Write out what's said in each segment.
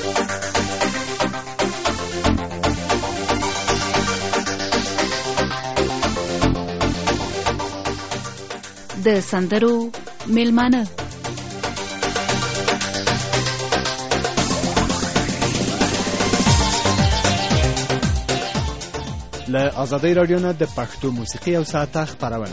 د سندرو میلمانه له آزادۍ رادیو نه د پښتو موسیقي او ساعته خبرونه.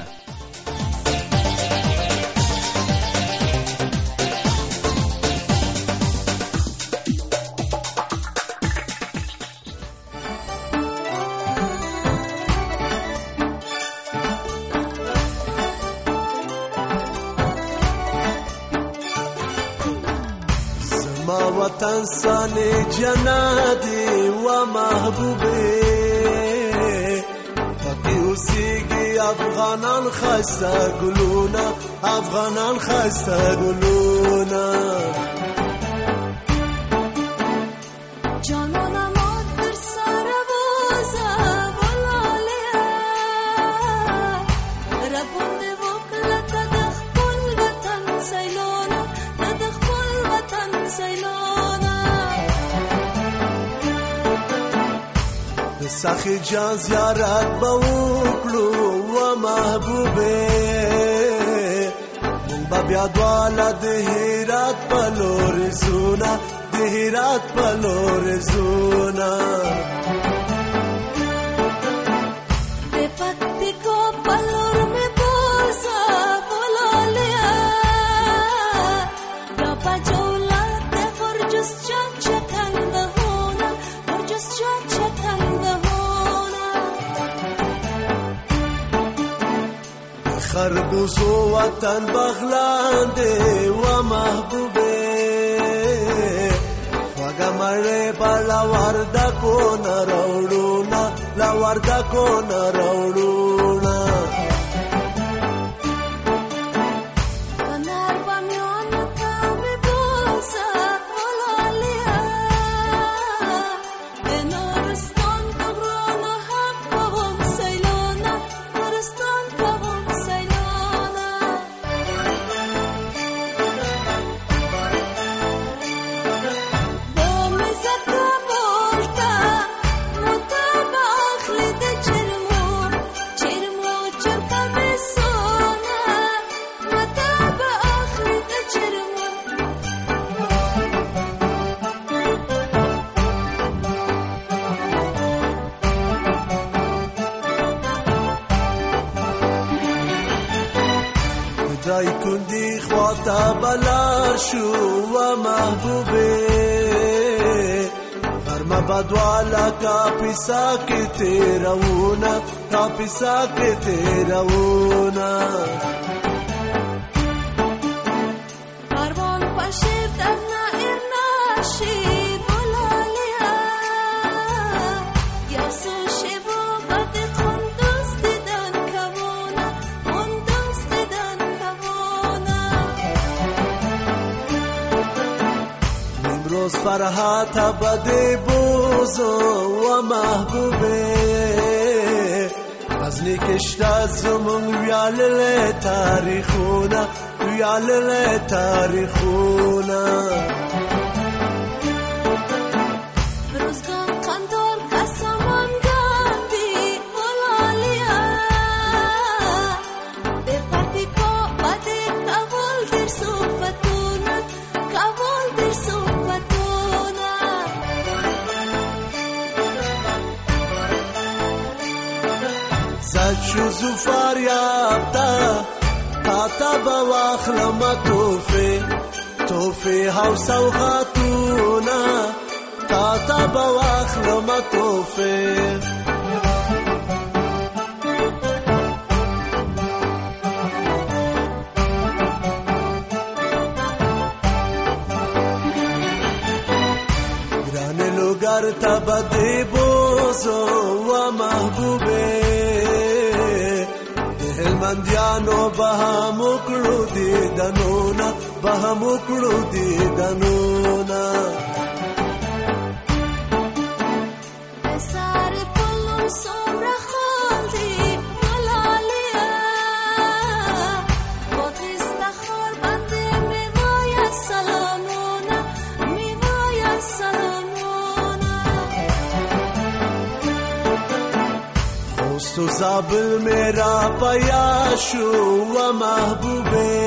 وطن سانی جنادی و محبوبی پاکی اوسیگی افغانان خسته گلونا افغانان خسته گلونا سخی جان زیارت بوکلو و محبوبه من با بیادوالا دهیرات پلور زونا دهیرات پلور زونا de patico palor me bolsa volalia la pajola de forjus chachakan bahona forjus chachakan خربوزو وطن بغلانده و محبوبه وگا مره با لورده کن روڑونا لورده کن روڑونا جای کندی خواتا بلار شو و محبوبه فرما بدوالا کاپیسا که تیرونا کاپیسا که تیرونا کاروان پشیر درنا ارناشی بولالیا یاسو شیبو بد خندوز دیدن کمونا خندوز دیدن روز فرحات بده بوزو و محبوبه از نیکشت زمون ویالل تاریخونا ویالل تاریخونا روزگان قندار قسمان گاندی بولالیا به پاتیکو بده کابل در صفتونا کابل در صفتونا زد زفار یابتا تا بواخلم توفی حوصا و خاتونا تا بواخلم توفی گران لوگر تا بدی بوزو و محبوبه هلمندیانو بهمو کړو دي دنونا بهمو کړو دي دنونا ساره پلو سومره خالدي بولالیا وقت خور بنده می وای سلامونا می وای سلام سوزابل میرا پیا شو و محبوبه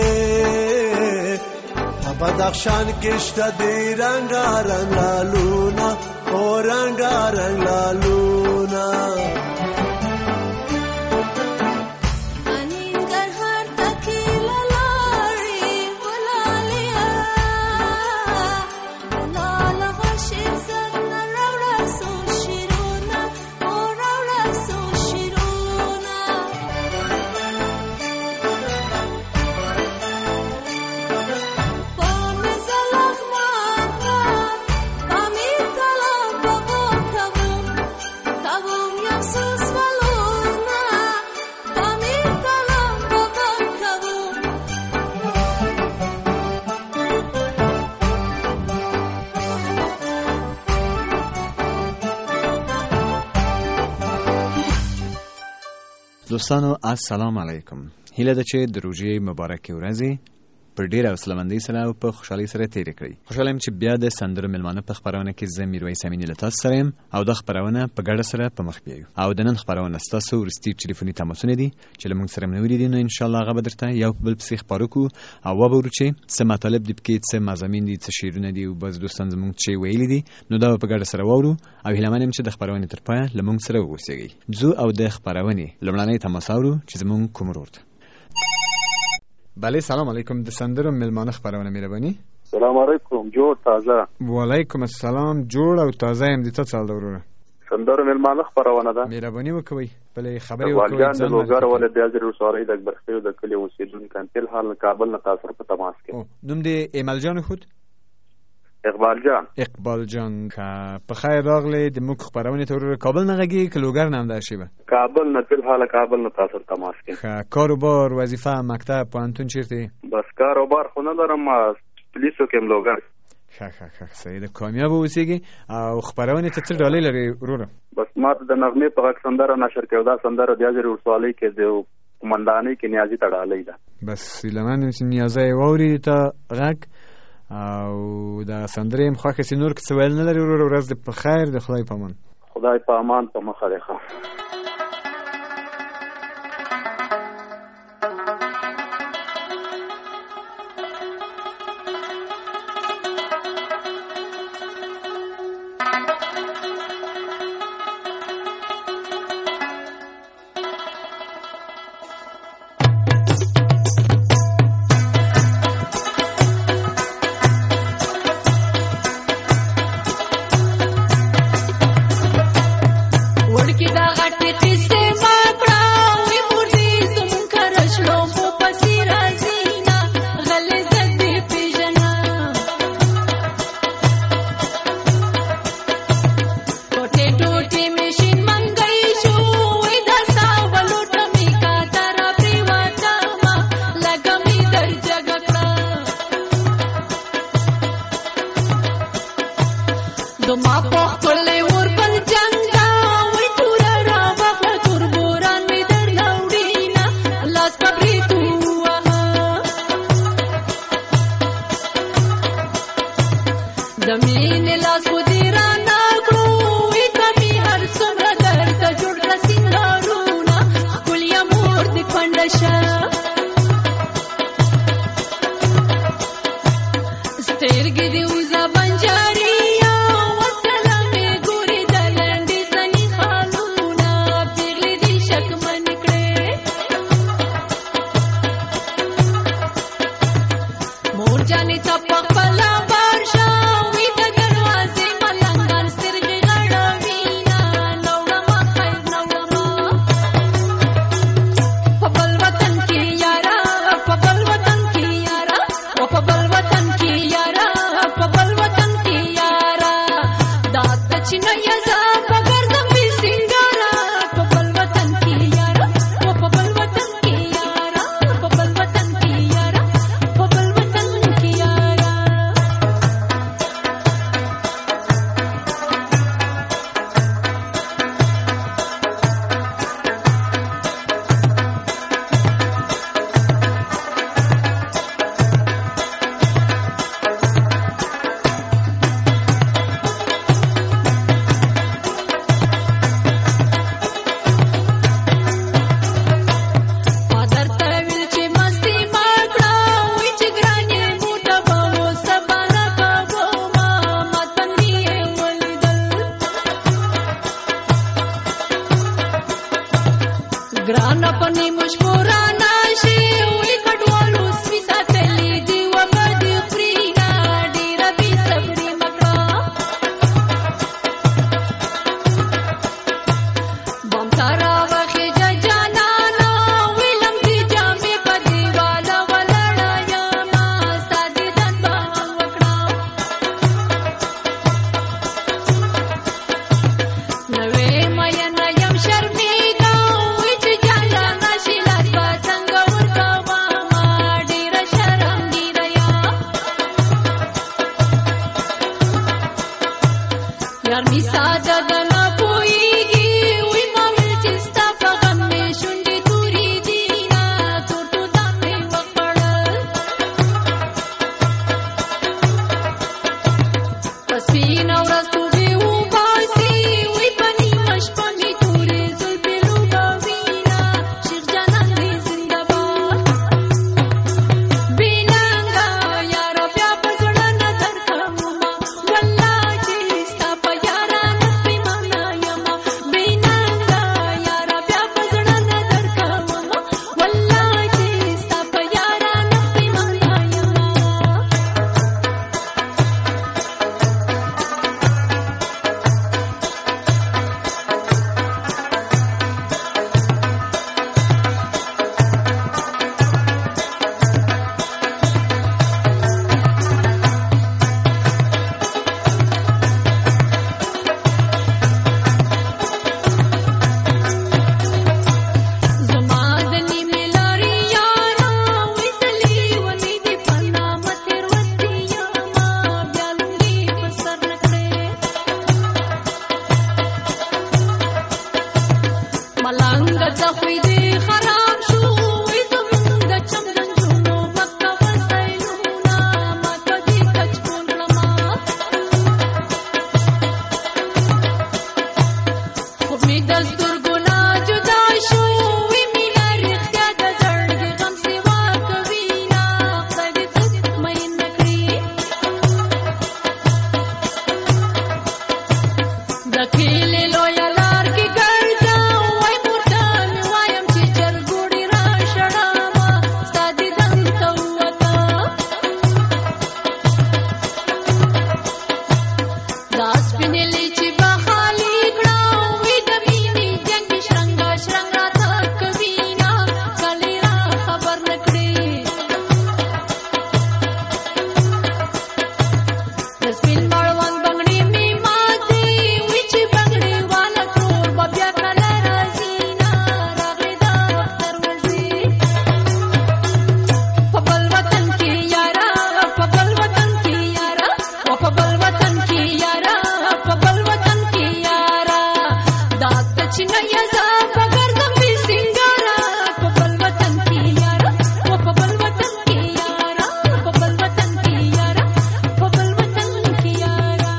بدخشان کشت دی رنگا رنگ لالونا او رنگا رنگ لالونا دوستانو السلام علیکم. هیله ده چې د روژې مبارکې ورځې په ډېره حوصله‌مندۍ سره او په خوشحالۍ سره تېرې کړئ. خوشحاله یم چې بیا د سندرو میلمانه په خپرونه کې زه میرویس امینی له تاسو سره یم او دا خپرونه په ګډه سره په مخ بیایو. او د نن خپرونه ستاسو وروستي ټلیفوني تماسونه دي چې له موږ سره منوري دي، نو انشاءالله هغه به درته یو په بل پسې خپاره کړو او وبورو چې څه مطالب دي پکې، څه مضامین دي، څه شعرونه دي او بعض دوستان زموږ چې ویلي دي، نو دا به په ګډه سره واورو او هیله یم چې د خپرونې تر پایه له موږ سره واوسئ. ځو او د خپرونې لومړنۍ تماس اورو چې زموږ کوم ورور ده. بله سلام علیکم. د سندرو میلمانه خپرونه مهرباني. سلام علیکم. جوړ تازه. وعلیکم السلام. جوړ او تازه يم. د تاسو سره وروره سندرو میلمانه خپرونه ده. مهرباني وکوي بلې خبرې وکوي. والجان د لوګر ولې د اجر وساري د برخیو د کلی اوسیدونکو تل حال کابل نه تاسو په تماس کې. نوم دې ایمل جان خود؟ اقبال جان. اقبال جان که په خیر راغلی د موږ خپرونې ته وروره. کابل نه غږیږي که لوګر نه هم دا شیبه؟ کابل نه تل حال کابل نه تاسو تماس کې. کاروبار، وظیفه، مکتب، پوهنتون چیرته؟ بس کاروبار خو نه لرم، پولیسو کې هم لوګر. ښه صحیح ده. کامیاب اوسېږي. او خپرونې ته څه ډالۍ لري وروره؟ بس ما ته د نغمې په غږ سندره نشر کړو. دا سندره د اجر وسالۍ کې د قومندانۍ کې نیازي ته ډالۍ ده. بس هیله من چې نیازی واوري ته غږ او دا سندره هم خوښه سي. نور که څه ویل نه لري وروره؟ ورځ دې په خیر. د خدای په امان. خدای په امان. په مخه دی. जाने चा पकला बारशा वी दरवाजे मलंगा نرمي ساده د نه پوهېږي وی ما ویل چې ستا په غم مې شونډې تورې دي نه تور توتان مې وخوړل په سپینه ورځ توبې وباسي وی په نیمه شپه مې تورې زلفې لوبوینه شیخ جانان دې زنده باد بې ننګه یاره بیا په زړه نه درکومه والله چې ستا په یارانه پښېمانه یمه بې ننګه یاره بیا په زړه نه درکومه والله چې ستا په یارانه پښېمانه یمه زما د نیمې لارې یاره وی تلې ونې دې په نامه تېروتې یمه بیا لونګې په سر نه کړې ملنګه څه خوی دې خراب شو وی زمونږ د چم د نجونو مکه وسایلونه ما په دې کچ کول کړمه خوب مې د سترګو نه جدا شو وی مینه رښتیا د زړګي غم سیوا کوي نه خدای دې څوک مین نه کړي د کلي لویه لار کې ګرځم وای مور ته مې وایم چې چرګوړي را شړمه ستا دیدن ته ووته دا سپینېلې چې به خالي کړه وی د مینې جنګ مې شرنګا شرنګ راته کوي نه کلي را خبر نه کړې د سپین مړوند بنګړي مې ماتې وی چې بنګړي والا ټول به بیا کله راځي نه راغلی د اختر ورځي په بل وطن کې یاره په بل وطن کې یاره او په بل وطن کې یاره په بل وطن کې یاره دا ته چې نه یزه په ګرځم بې سینګاره په بل وطن کې یاره او په بل وطن کې یاره په بل وطن کې یاره په بل وطن کې یاره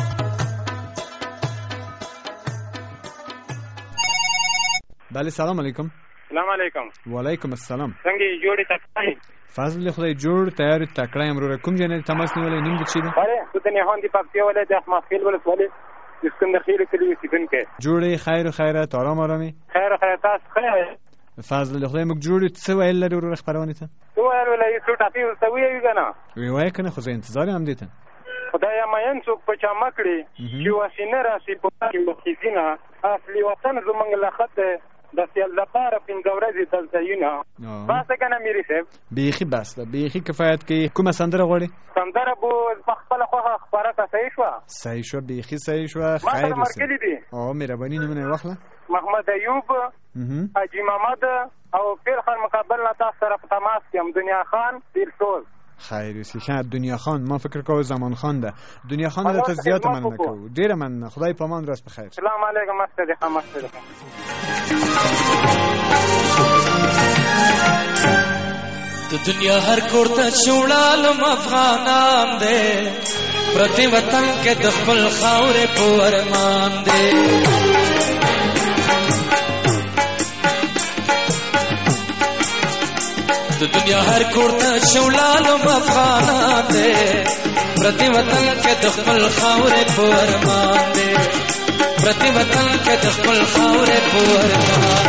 بله سلام علیکم سلام علیکم وعلیکم السلام څنګه یې جوړې تکای فضل خدای جوړ تیار تکړه امروره کوم جنې تماس نیولې نوم دې چی دی اره څه نه هون دی پکتیا ولې د احمد خیل ولې د اسکندر خیل کلی اوسیدونکي جوړې خیر و خیرات آرام آرامي خیر تاسو خیر فضل خدای موږ جوړ څه ویل لري ورور خبرونه ته تو ولې یو څه ټاپي وسوي یو کنه وی وای کنه خو زه انتظار هم دیته خدای ماین څوک په چا مکړي چې وسینه راسي په کې مخیزینه اصلي وطن زمونږ لخت د سیال لپاره پنځه ورځې دلته یونه بس کنه میری صاحب بیخي بس ده بیخي کفایت کوي کومه سندره غواړي سندره بو په خپل خوخه خبره صحیح شو بیخي صحیح شو خیر مرکلی دي او مهرباني نمونه واخله محمد ایوب حاجی محمد او پیر خان مقابل نه تاسو سره په تماس کې هم دنیا خان پیر سوز خیر وسیخه دنیا خان ما فکر کوم زمان خان ده دنیا خان ته زیات مننه کوم ډیر مننه خدای پامان راست بخیر سلام علیکم مستدی د دنیا هر کور ته شوړالم افغانان دې پرتی وطن کې د خپل خاورې په ارمان دې د دنیا هر کور ته شوړالم افغانان دې پرتی وطن کې د خپل خاورې په ارمان دې پرتی وطن کې د خپل خاورې په ارمان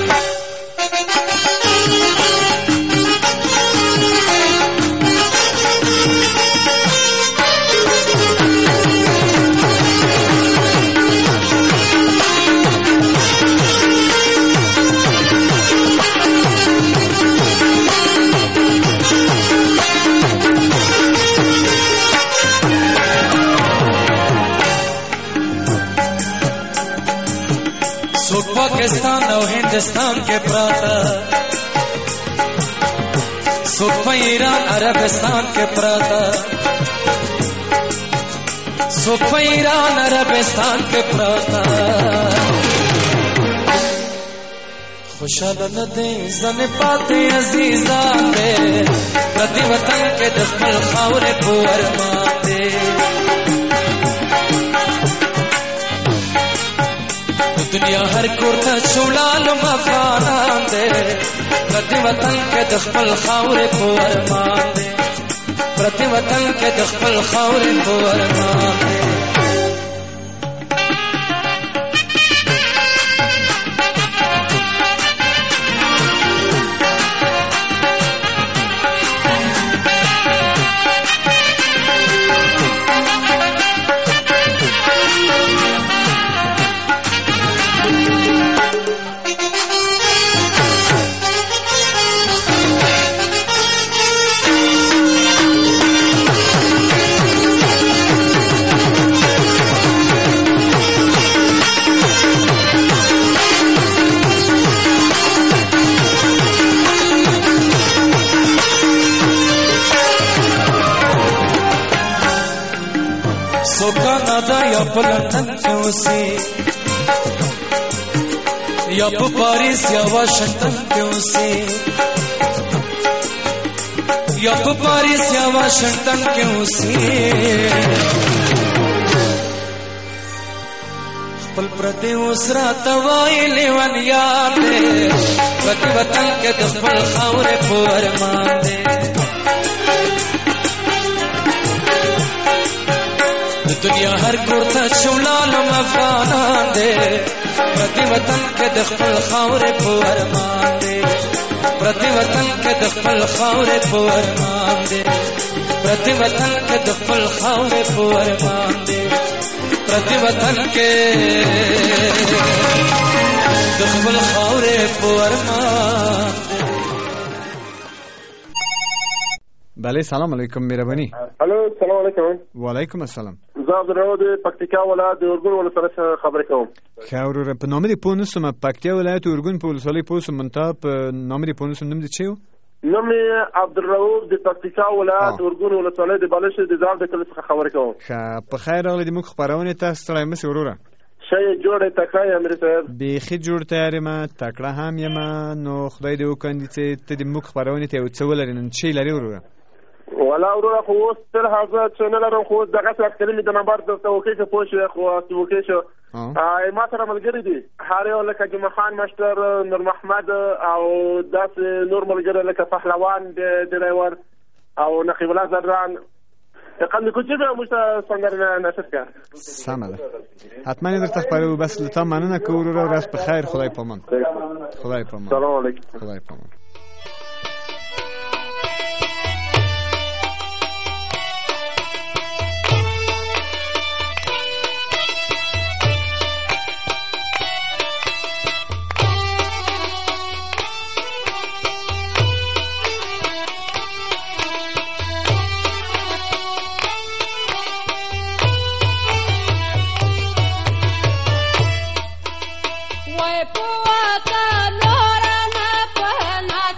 पाकिस्तान और हिंदुस्तान के प्राता सुख ईरान अरबस्तान के प्राता څوک په ایران عربستان کې پراته خوشاله نه دی ځنې پاتې عزیزان دی پردي وطن کې د خپل خاورې په ارمان دی دنیا هر کور ته چولالم افغانان دی پردي وطن کې د خپل خاورې په ارمان دی پردي وطن کې د خپل خاورې په ارمان دی کانادا یا په لندن کې اوسې یا په پاریس یا واشنگټن کې اوسې یا په پاریس یا واشنگټن کې اوسې خپل پردي اوس راته وایي لیونیان دی پردي وطن کې د خپل خاورې په ارمان دی دنیا هر کور ته چولالم افغانان دی پردي وطن کې د خپل خاورې په ارمان دی پردي وطن کې د خپل خاورې په ارمان دی پردي وطن کې د خپل خاورې په ارمان دی پردي وطن کې د خپل خاورې په ارمان دی بله سلام علیکم مهربانی الو سلام علیکم وعلیکم السلام زه عبدالرحمن د پکتیکا ولایت د اورګون ولسوالۍ څخه خبرې کوم ښه وروره په نامه دې پوه نه شوم پکتیا ولایت اورګون په ولسوالۍ پوه شوم منتها په نامه دې پوه نه شوم نوم دې څه و نوم یې عبدالرؤف د پکتیکا ولایت اورګون ولسوالۍ د بالښت د ځار د کلي څخه خبرې کوم ښه په خیر راغلی زموږ خپرونې ته ستړی مه شې وروره ښه یې جوړ یې تکړه یې امیر صاحب بیخي جوړ تیار یم تکړه هم یم نو خدای دې وکړي چې ته د موږ خپرونې ته یو څه ولرې نن څه لرې وروره ولا وروره خو اوس تر هغه چې نه لرم خو دغسې اټکلي مې د نمبر درته وکړي که پوه شوې خو وکړي شو ما سره ملګري دي هر یو لکه جمعه خان مشتر نور محمد او داسې نور ملګري لکه پهلوان ډریور او نقیب الله زران قند کوچی به موږ ته څنګه نشد که سمه ده حتما یې درته خپروو بس له تا مننه که وروره ورځ په خیر خدای پامان خدای پامان سلام علیکم خدای پامان وای په وطن نور نه پنا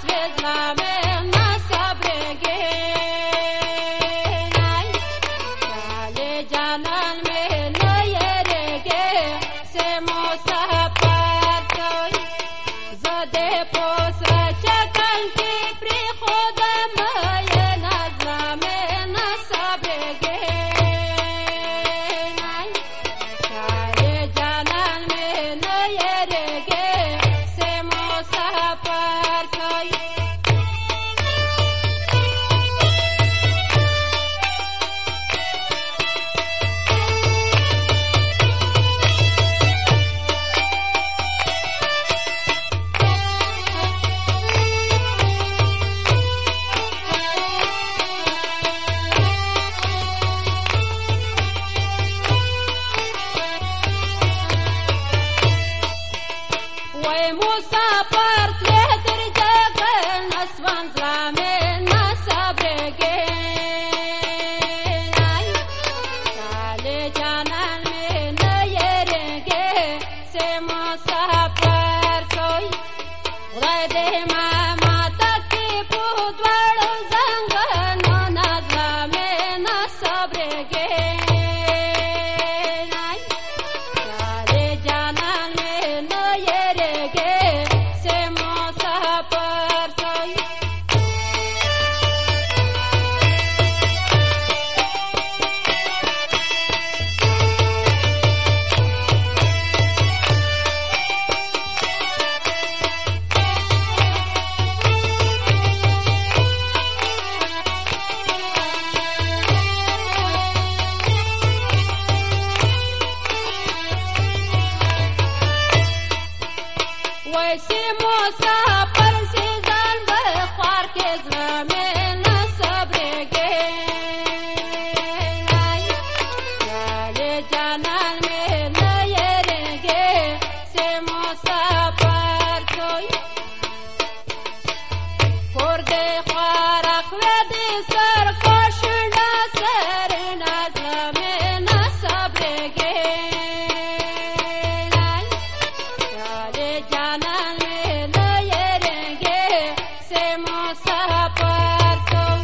جانان میں نئے گے سے مسافر کوئی خورد خارق ودی سر کوشنا سر نظم نصب گے جانان میں نئے گے سے مسافر کوئی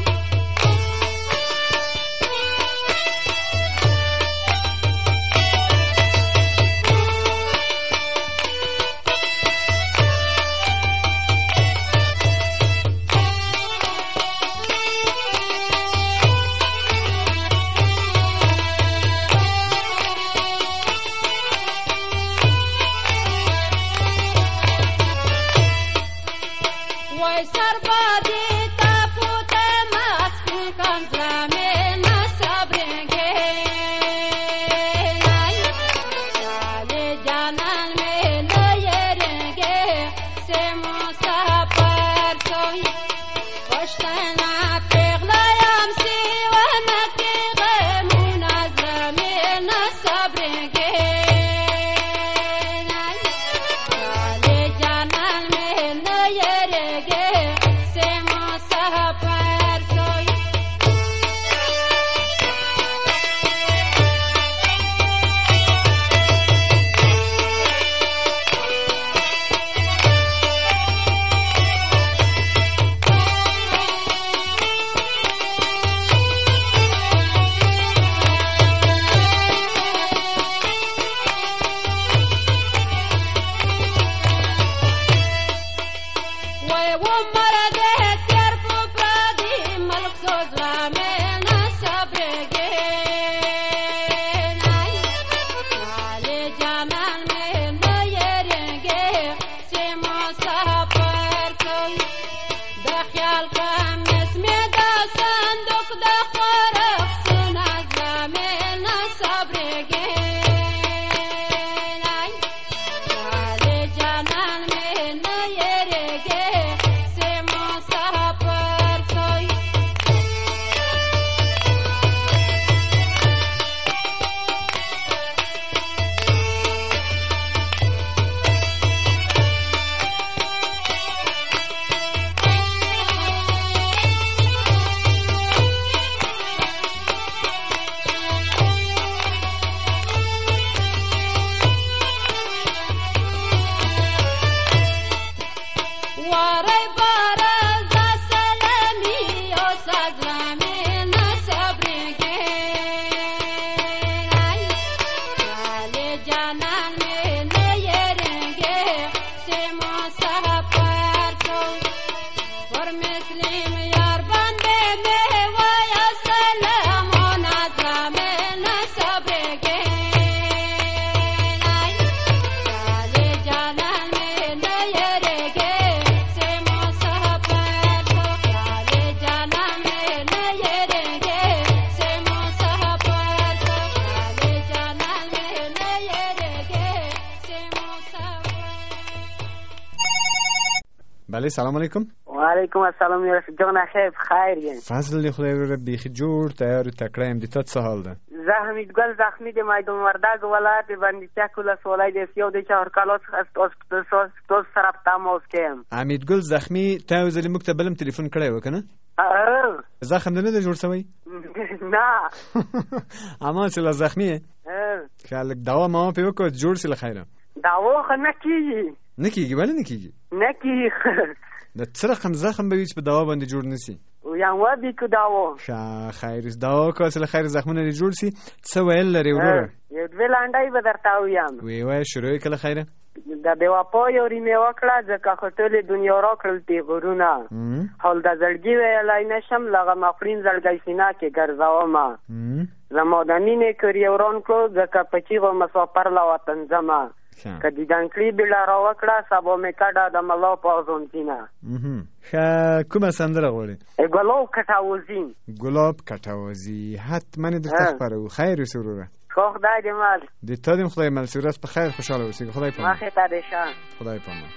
بله سلام علیکم. و علیکم السلام یوسف جان خیر یم. فضل خدای رو بیخی جور تیار تکړه یم د تات سهال ده. زه حمیدګل زخمی د میدان وردګ ولایت باندې چکول سوالای د سیو د چهار کلاس است سره تماس کیم. حمیدګل زخمی ته ځلې موږ ته بلم ټلیفون کړی وکنه؟ زخم نه ده جوړ شوی؟ نه. اما چې لا زخمیه؟ خلک دوا ما په وکړ جوړ شي خیره. دوا خو نه کیږي. نه کیږي ولی نه کیږي؟ نه کیږي. د څه رقم زخم به وي چې په دوا باندې جوړ نسی؟ یا ودی کو دوا. خیر دوا کو اصل خیر زخمونه لري جوړ شي. څه ویل لري وروره؟ یو دوه لانډای به درته ویم. وی شروع کله خیره؟ د بېوفا یوري مې وکړه ځکه خو ټولې دنیا راکړل پیغورونه حال د زړګي ویلی نشم لغه مفرین زړګی سینه کې ګرځومه زما د مینې کړي وران کړو ځکه په چیغو مسافر له وطن ځمه که دیدن کړي بیړه را وکړه سبا مې کډه د ملا په اذونتینه کومه سندره غواړې؟ ګلاب کټاوزي. ګلاب کټاوزي حتما درته خپرو. خیر اوسې وروره. خدای دې مل د تا دې خدای مل سي ورځ په خیر خوشاله اوسې. خدای پامان. مخې ته دې شه. خدای پامان.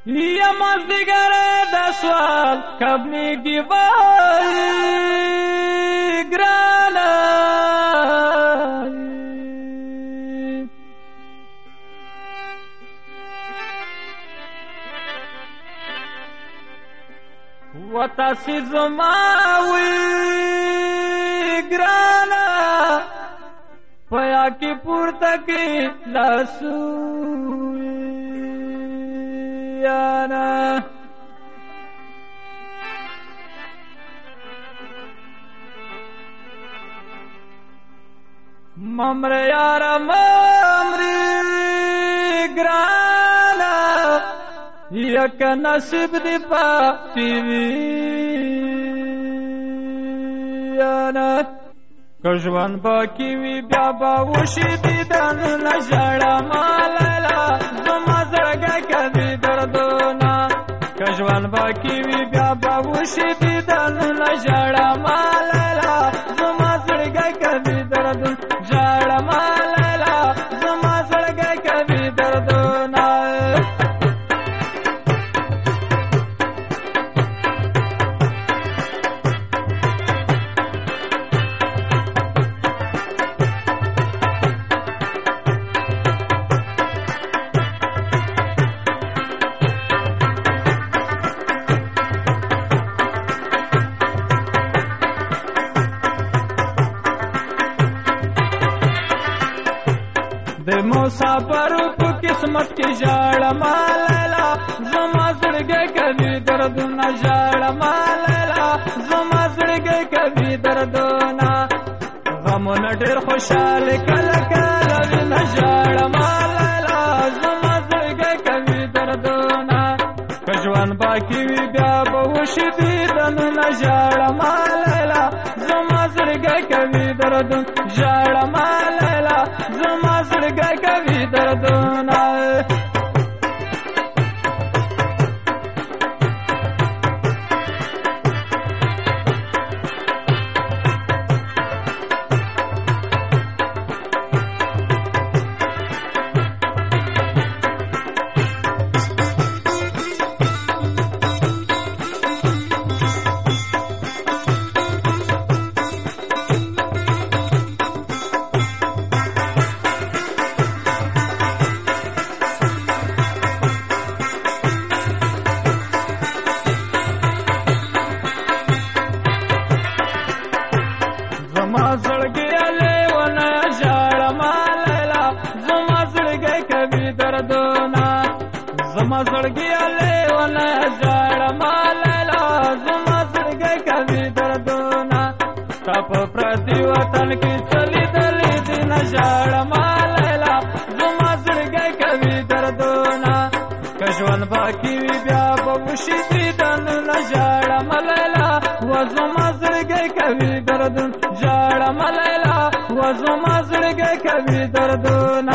یا مازدیگر د سوال کبلیږي وای ګرانه وتاسې زما وی ګرانه پیا کې پورته کې لاسویانا ممر یارا ممری ګرانه یک نصیب دی پاتی ویانا کژوان باکی وی بیا با وشی دیدن نژړه مالالا زما زړګی کوي دردونه کژوان باکی وی بیا با وشی دیدن نژړه مالالا زما زړګی کوي دردونه ژړه مالالا زما زړګی کوي دردونه د مسافر په قسمت کې ژړه مالالا زما زړګی کوي دردونه ژړه مالالا زما زړګی کوي دردونه غمونه ډېر خوشحاله کله کله وینه ژړه مالالا زما زړګی کوي دردونه که ژوند باقي وي بیا به وشي دیدنونه ژړه مالالا زما زړګی کوي دردونه ژړه مالالا زما زړګی کوي دردونه زما زړګی لیونه ژړه مالالا زما زړګی کوي دردونه زما زړګی لیونه ژړه مالالا زما زړګی کوي دردونه ستا په پردي وطن کې چلیدلې دي نه ژړه مالالا زما زړګی کوي دردونه که ژوند باقي وي بیا به وشي دیدنونه ژړه مالالا و زما زړګی کوي دردونه ژړه مالالا و زما زړګی کوي دردونه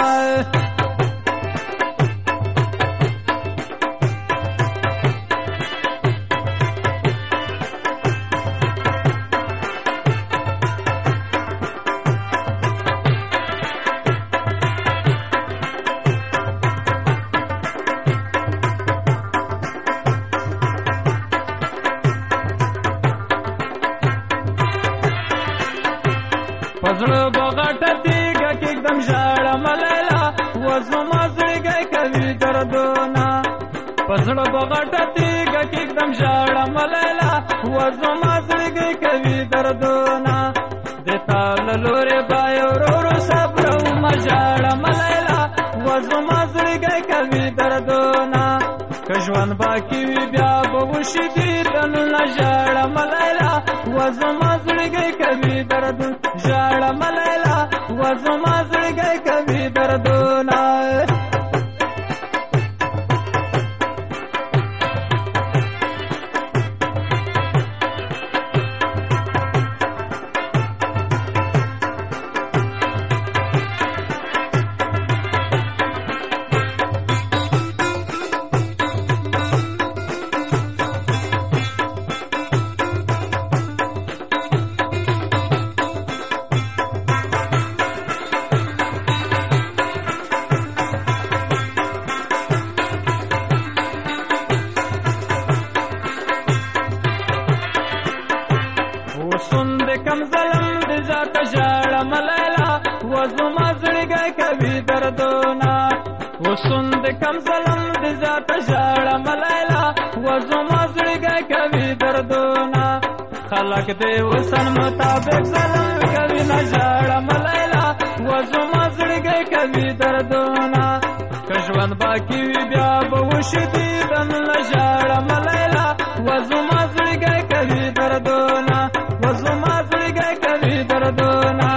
پزړه بغټه تیګه کېږدم ژړه مالالا و زما زړګی کوي دردونه پزړه بغټه تیګه کېږدم ژړه مالالا و زما زړګی کوي دردونه د تا له لورې به یو ورو ورو صبرومه ژړه مالالا و زما زړګی کوي دردونه که ژوند باقي وي بیا به وشي دیدنونه ژړه مالالا و زما زړګی کوي دردونه ژړه مالالا و زما زړګی کوي دردونه دردونه وسون د کم ظلم د ذات ژړه ملیلا وزما زړګی کوي دردونه خلق دې وسن مطابق ظلم کوي نه ژړه ملیلا وزما زړګی کوي دردونه که ژوند باقي وي بیا به وشي دیدن نه ژړه ملیلا وزما زړګی کوي دردونه وزما زړګی کوي دردونه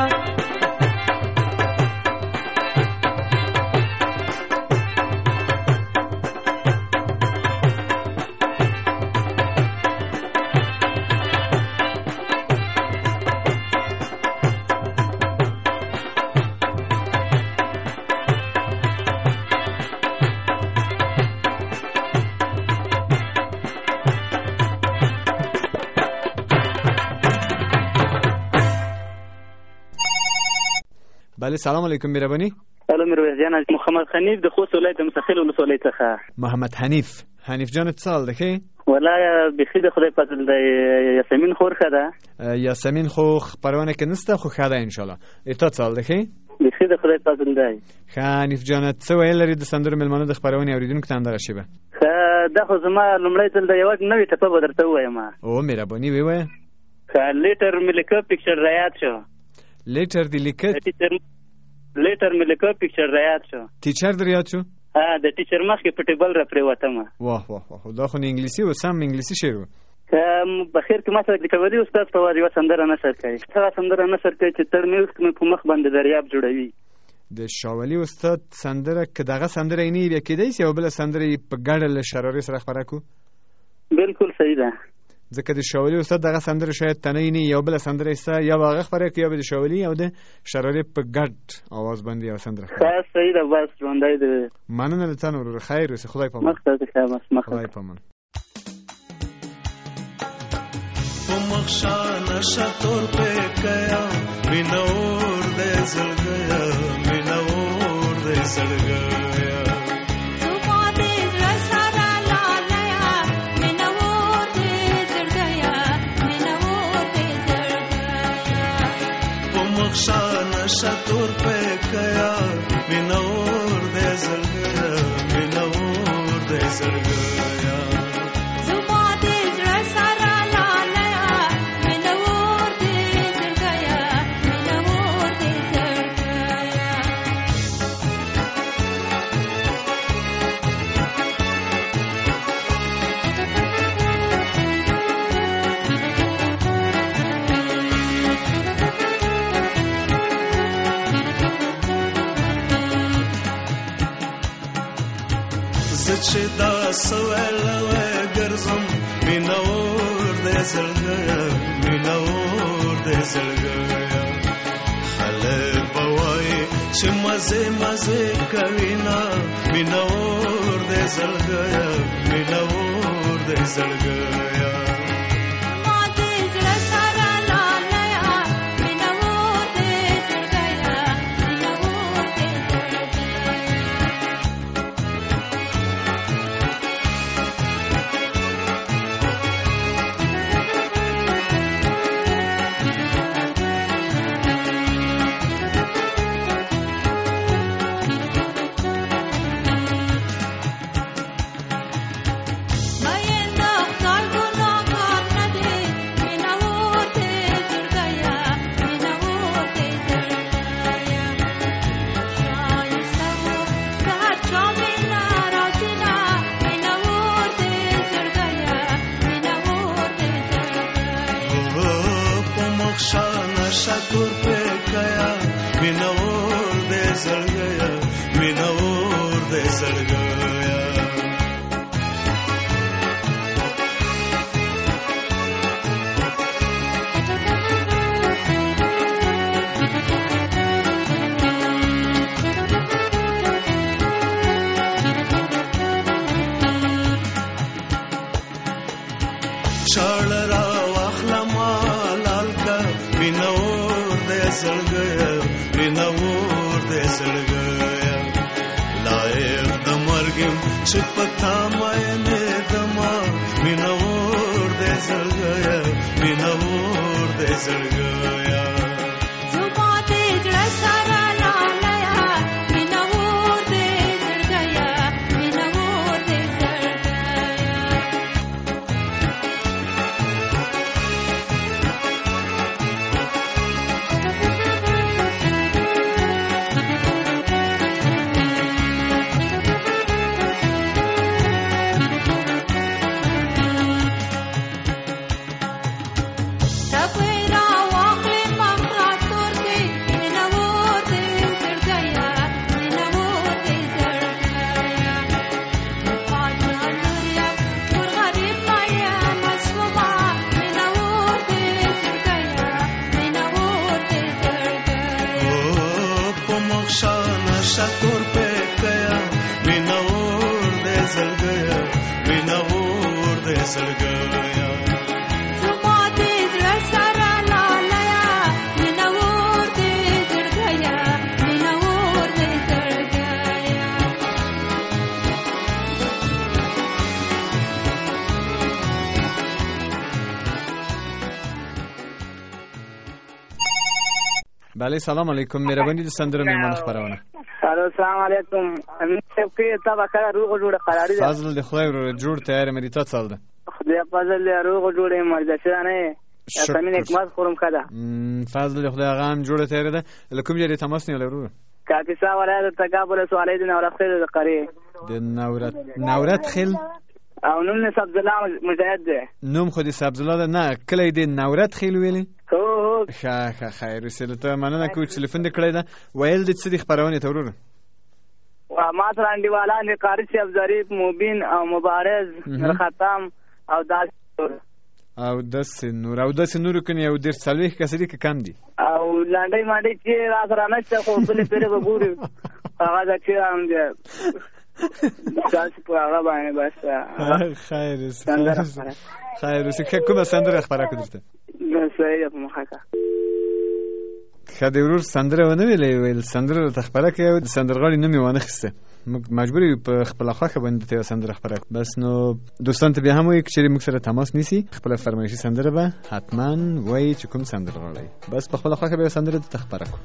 بله سلام علیکم میربانی. سلام میرویس جان، محمد حنیف د خوست ولایت مستقل ولسوالۍ څخه. محمد حنیف جان څه حال ده؟ والله بخیر د خدای فضل دی. یاسمین خور ښه ده؟ یاسمین خو خبرونه کې نسته خو ښه ده ان شاء الله. اته څه حال ده؟ بخیر د خدای فضل دی. حنیف جان څه ویل لري د سندرو ملمنو د خبرونه اوریدونکو ته اندغه شیبه؟ دا خو زما لومړی ځل د یو نوې ټپه به درته ووایم. او میربانی ووایه. لیټر مې لیکه پکچر رایاد شو. لیټر دی لیکه لیټر مې لیکه پکچر رایاد شو. ټیچر در یاد شو؟ د ټیچر مخکې په ټیبل را پرېوتم. واه واه واه، دا خو انګلیسي و، سم انګلیسي شعر و. بخیر که ما سره د کبدي استاد په وار یوه سندره نثر کوي. هغه سندره نثر کوي چې تړ مې اوښکې مې په مخ باندې دریاب جوړوي. د شاولي استاد سندره که دغه سندره یې نه بیا کېدی شي یو بله سندره یې په ګډه له شرارې سره خپره کړو؟ بالکل صحیح ده. ځکه د شاولي استاد دغه سندره شاید تنه نه یو بله سندره یې یا به هغه خپره کړو یا به د شاولي او د شرارې په ګډ اواز باندې یوه سندره خپره. صحیح ده، بس ژوندی دی. مننه له تا نه وروره، خیر اوسې، خدای په امان. خدای په امان. په مخشا نشه تور پې کیا مینور دې زړګیا مینور دې زړګیا مخشانه شتور پہ کیا مینور دے زړګیا مینور دے زړګیا زما دې زړه سره لالیا مینور دې زړګیا مینور دې زړګیا چې دا سوالوه ګرځم مینور دې زړګیا مینور دې زړګیا خلک به وایي چې مزه مزه کوي نه مینور دې زړګیا مینور دې زړګیا شتور پہ کیا مینور دے زړګیا مینور دے زړګیا چاړ را واخلما لالکا مینور دے زړګیا مینور دے زړګیا لایق د مرګم چې پتا مې نه دما مینور دے زړګیا مینور دے زړګیا زما دې زړه سره لالیا مینور زړګیا وینا ور دې زړګیا زما دې زړه سره لالیا وینا ور دې زړګیا وینا ور دې زړګیا بله سلام علیکم مهربانی د سندره میلمانه خبرونه السلام علیکم امین صاحب کې تا وکړه روغ جوړه قراری ده فضل د خدای ورو جوړ تیار مې تا څل ده خدای فضل روغ جوړه مرجشه نه اسمین حکمت خورم کده فضل د خدای غام جوړه تیار ده لکم یې تماس نه لرو کافي سا ولایت تقابل سوالې د نورت خیل د قری د نورت خیل او نوم نه سبز الله مجاهد ده نوم خو دې سبز الله نه کله دې نورت خیل ویلې هو ښه خیر وسیلته مننه کوم تلیفون دې کړی دا ویل د څه د خبرونه ته ورور ما سره انډیواله نه قاری صاحب ظریف مبین او مبارز ختم او داس نور کني او در څلوي کسې کې کم دي او لاندې ماندې چې را سره نشته خو بل پیره وګوري هغه دا چې هم دي تاسو په هغه باندې بس خیر اوس کومه سندره خبره کړته صحیح په مخه خدای ورور سندره ونه ویل سندره تخبره کې او سندرغاړي نومي ونه خسته مجبوری په خپل خواخه باندې ته سندره خبره بس نو دوستان ته به هم وي چې موږ سره تماس نیسی خپل فرمایشي سندره به حتما وای چې کوم سندرغاړي بس په خپل خواخه به سندره تخبره کو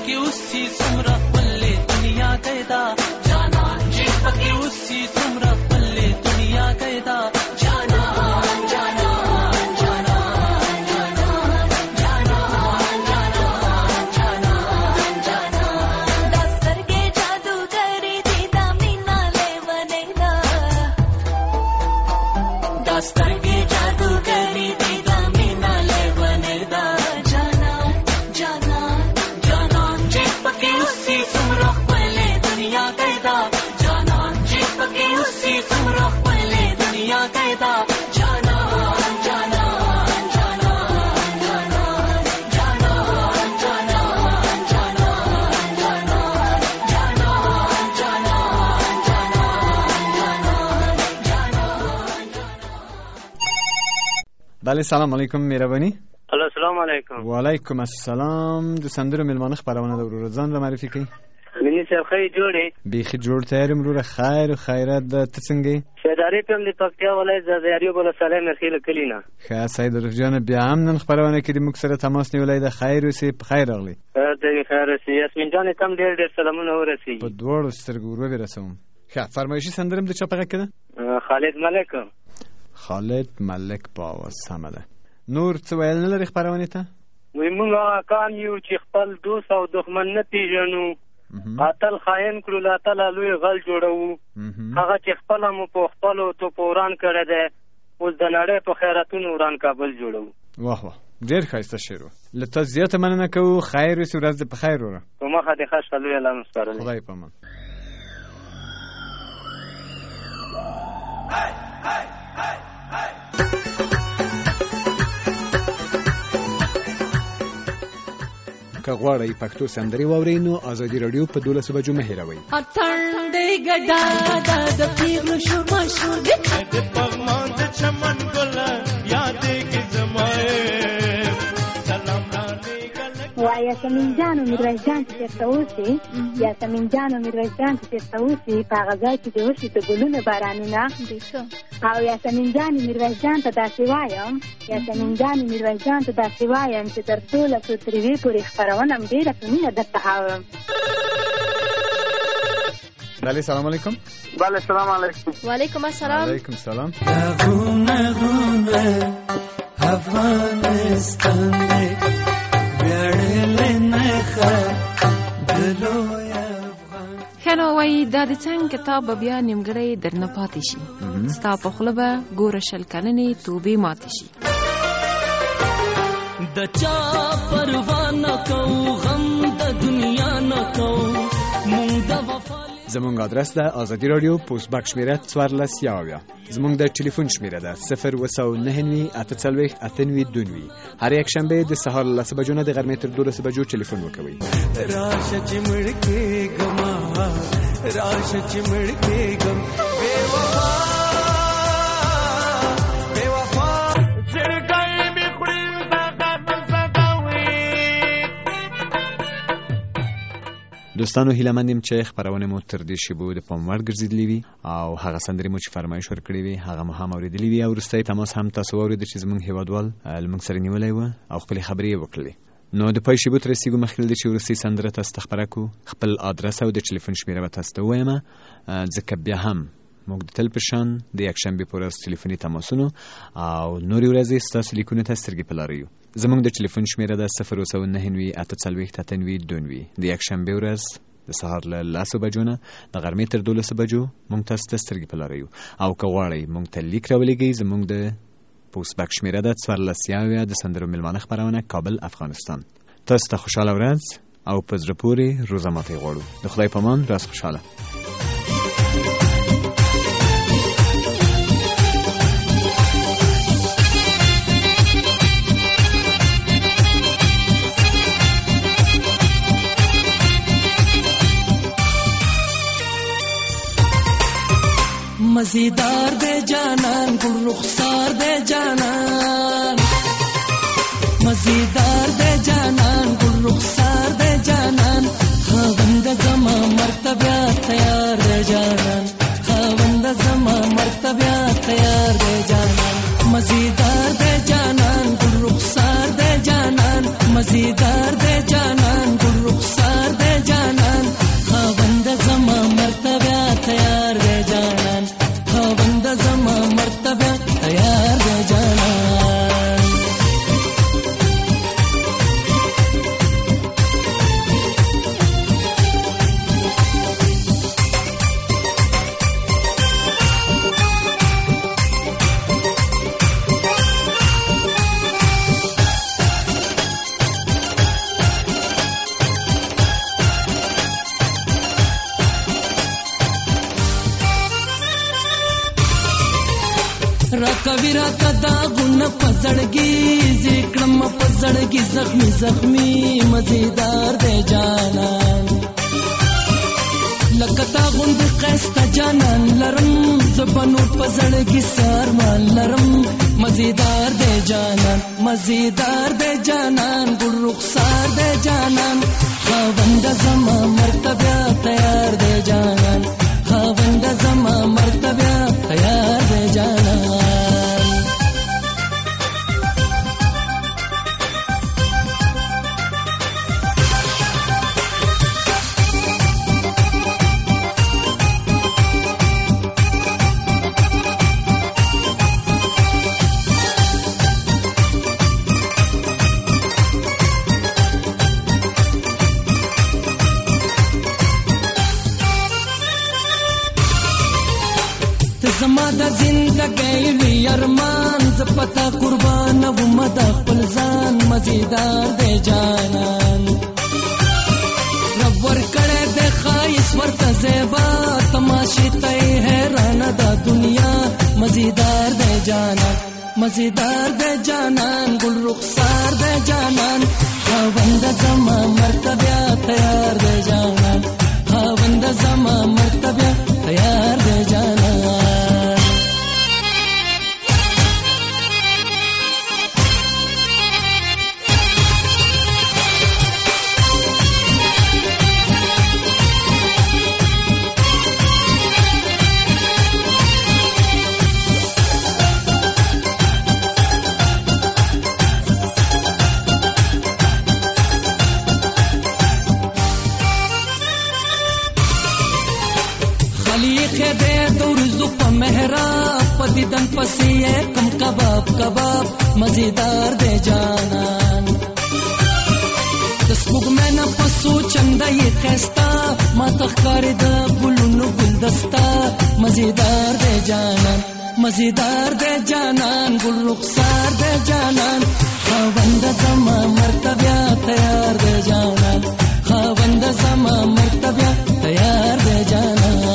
सी सुमरा पल्ले दुनिया कहता जाना जी पकी उसी सुमरा سترګې جادوګرې دي د مینا لیونۍ ده جانان جانان جانان چې پکې اوسې څومره ښکلې دنیا دی ده جانان چې پکې اوسې څومره ښکلې دنیا دی ده جانان جانان جانان جانان جانان جانان جانان جانان بله سلام علیکم مهربانی. السلام علیکم. و علیکم السلام. د سندرو میلمانه خبرونه د ورور ځان را معرفي کړئ. منی صاحب خیر جوړې بیخي جوړ تیارم وروره خیر و خیرات ده. ته څنګه یې؟ شهداري په هم د پکتیا ولایت زیاریو ولسوالۍ مرخیله کلي نه. ښه سید عرف جانه بیا هم نن خپرونه کې د موږ سره تماس نیولی ده. خیر اوسې، په خیر راغلی. ته خیر اوسې. یاسمین جانې ته هم ډېر ډېر سلامونه ورسېږي. په دواړو سترګو ور وبرسوم. ښه فرمایشي سندره م د چا په غږ کې ده؟ خالد ملک. خالد ملک په اواز سمه ده. نور څه ویل نه لري خپرونې ته؟ وایي موږ هغه کان یو چې خپل دوست او دښمن نه پېژنو، قاتل خاین کړو له اتله لوی غل جوړوو، هغه چې خپله مو په خپلو توپو وران کړی دی، اوس د نړۍ په خیراتونو وران کابل جوړوو. واه واه ډېر ښایسته شعر و. له تا زیاته مننه کوو. خیر اوسې، ورځ دې په خیر وره. په مخه دې ښه شوه. لوی الله مو سپارلی. خدای په امان. که غواړئ پښتو سندرې واورئ نو ازادي راډیو په 12 بجو مه هېروئ. اتڼ دی ګډا د پیغلو شور مشهور دی د پغمان د چمن ګل یادې کې زمای سلام وای یاسمین جان او میرویس جان چې چېرته اوسي، یاسمین جان او میرویس جان چې چېرته اوسي په هغه ځای کې د وشي د ګلونو بارانونه، او یاسمین جان میرویس جان ته داسې وایم، یاسمین جان میرویس جان ته داسې وایم چې تر 12 تریوي پورې خپرونه م ډېره په مینه درته اورم. بله سلام علیکم. بله سلام علیکم. وعلیکم السلام. وعلیکم السلام. غونه غونه افغانستان دی بیړلې نه دلوی افغان. ښه نو وایي دا د څنګ کتاب به بیا نیمګړی درنه پاتې شي، ستا په خوله به ګوره شل کلنې توبې ماتې شي. د چا پروا نه کوو، غم د دنیا نه کوو، مونږ د وفا. زمونږ آدرس ده آزادی رادیو پوست بک شمیره 14 زمونږ د ټلیفون شمیره ده 029 48 98 هر یک شنبه د سهار له 10 بجو نه د غرمې تر 12 بجو ټلیفون وکوي. راشه چې مړ کېږم، راشه چې مړ کېږم بې وفا بې وفا زړګی مې خوري دوستانو هیله مندیم چې خبرونه مو تر دې شیبو د پام وړ ګرځېدلې وي او هغه سندرې مو چې فرمایش ورکړې وي هغه مو هم اورېدلې وي او وروستی تماس هم تاسو واورېده چې زموږ هیوادوال له موږ سره نیولی وه او خپلې خبرې یې وکړلې. نو د پای شیبو ته رسېږو. مخکې له دې چې وروستۍ سندره تاسو ته خپره کړو، خپل آدرس او د ټلیفون شمېره به تاسو ته ووایم، ځکه بیا هم موږ د تل په شان د یکشنبې په ورځ ټلیفوني تماسونو او نورې ورځې ستاسو لیکونو ته سترګې په لاره یو. زموږ د ټلیفون شمېره ده 029 48 98 د یکشنبې ورځ د سهار له 10 بجو نه د غرمې تر 12 بجو موږ تاسو ته سترګې په لاره یو. او که غواړئ موږ ته لیک راولېږئ، زموږ د پوست بک شمېره ده 14 د سندرو میلمانه خپرونه کابل افغانستان. تاسو ته خوشحاله ورځ او په زړه پورې روزه ماتې غواړو. د خدای په امان، راز خوشحاله. मजेदार दे जानन गुल रुखसार दे जानन मजेदार दे जानन गुल रुखसार दे जानन खावंद जमा मर्तबा तैयार दे जानन खावंद जमा मर्तबा तैयार दे जानन मजेदार दे जानन गुल रुखसार दे जानन मजेदार दे जानन गुल रुखसार दे जानन खावंद जमा मर्तबा तैयार दे जानन खावंद जमा मर्तबा तैयार दे जानन راکوي راته داغونه په زړګي ذکرم په زړګي زخمي زخمي مزیدار دی جانان لکه تا غوندې ښایسته جانان لرم زه نور په زړګي سارمان لرم مزیدار دی جانان مزیدار دی جانان ګل رخسار دی جانان خاونده زما مرتبه تیار دی جانان خاونده زما مرتبه تیار دی جانان زما د زندګۍ وی ارمان ز پتا قربان و مد خپل ځان مزیدار دی جانان رب ور کړه د خایس ورته زیبا تماشې ته حیران د دنیا مزیدار دی جانان مزیدار دی جانان ګل رخسار دی جانان خاوند زما مرتبه تیار دی جانان خاوند زما مرتبه تیار دی جانان دیدن پسی کم کباب کباب مزیدار دی جانان تسبوگ میں نہ پسو چندہ یہ خیستا ما تخکاری دا گلونو گلدستا مزیدار دی جانان مزیدار دی جانان گل رخسار دی جانان خاوند زما مرتبه تیار دی جانان خاوند زما مرتبه تیار دی جانان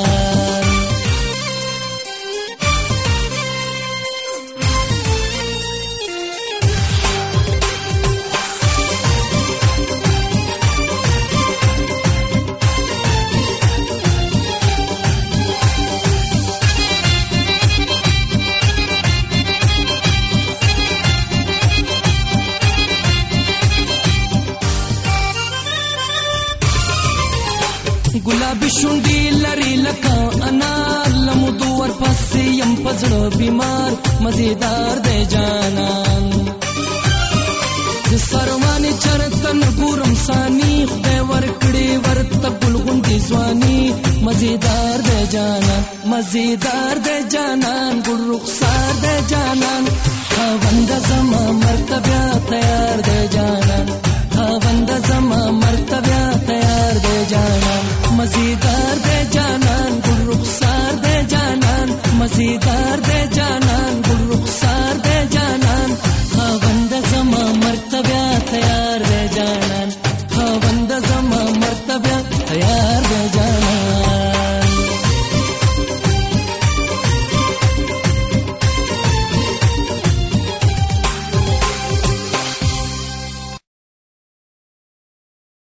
गुलाबी शुंडी लरी लका अनार लमु दुवर पसी यम पजड़ो बीमार मजेदार दे जानन सरवानी चरतन गुरम सानी खुदे वरकड़ी वर्त गुलगुंडी स्वानी मजेदार दे जानन मजेदार दे जानन गुल रुखसार दे जानन खावंद जमा मर्तबा तैयार दे जानन